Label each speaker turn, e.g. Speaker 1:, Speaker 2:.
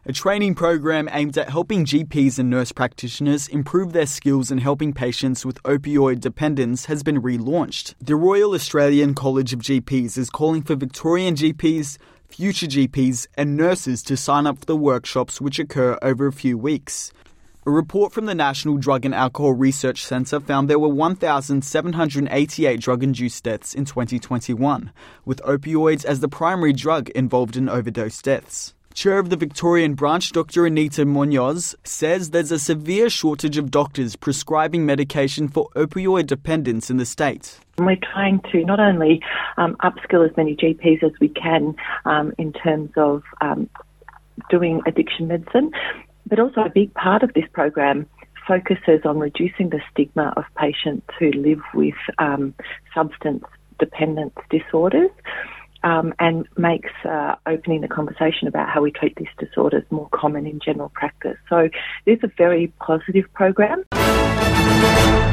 Speaker 1: A training program aimed at helping GPs and nurse practitioners improve their skills in helping patients with opioid dependence has been relaunched. The Royal Australian College of GPs is calling for Victorian GPs, future GPs and nurses to sign up for the workshops which occur over a few weeks. A report from the National Drug and Alcohol Research Centre found there were 1,788 drug-induced deaths in 2021, with opioids as the primary drug involved in overdose deaths. Chair of the Victorian branch, Dr. Anita Munoz, says there's a severe shortage of doctors prescribing medication for opioid dependence in the state.
Speaker 2: We're trying to not only upskill as many GPs as we can in terms of doing addiction medicine, but also a big part of this program focuses on reducing the stigma of patients who live with substance dependence disorders and makes opening the conversation about how we treat these disorders more common in general practice. So this is a very positive program.